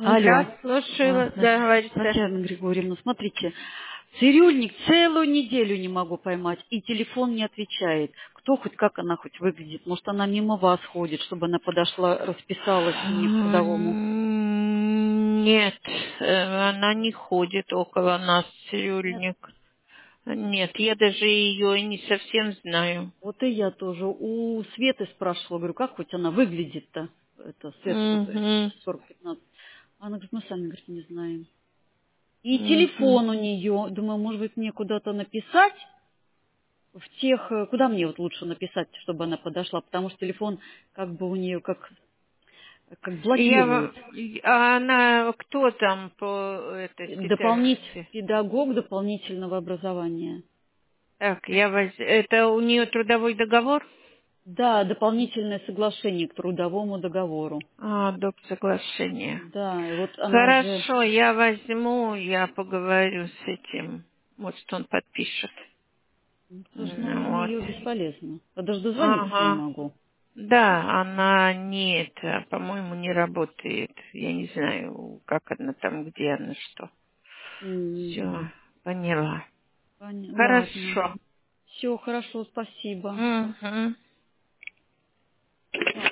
Алло. Да, слушаю, да, говорится. Татьяна Григорьевна, смотрите, цирюльник целую неделю не могу поймать, и телефон не отвечает. Кто хоть, как она хоть выглядит? Может, она мимо вас ходит, чтобы она подошла, расписалась мне к трудовому? Нет, она не ходит около нас, Нет? цирюльник. Нет, я даже ее и не совсем знаю. Вот и я тоже. У Светы спрашивала, говорю, как хоть она выглядит-то? Это Света, которая Угу, 40-15. Она говорит, мы сами, говорит, не знаем. И угу. телефон у нее. Думаю, может быть, мне куда-то написать? В тех, куда мне вот лучше написать, чтобы она подошла, потому что телефон как бы у нее как блокирует. А она кто там по этой специальности? Педагог дополнительного образования. Так, это у нее трудовой договор? Да, дополнительное соглашение к трудовому договору. А, доп. Соглашение. Да, и вот она же, Хорошо, я возьму, я поговорю с этим. Может, он подпишет. слушай, на Вот. нее бесполезно. Я даже дозвониться не Ага. могу. Да, она не это, по-моему, не работает. Я не знаю, как она там, где она, что. Все, поняла. Ладно. Хорошо. Все, хорошо, спасибо. Угу.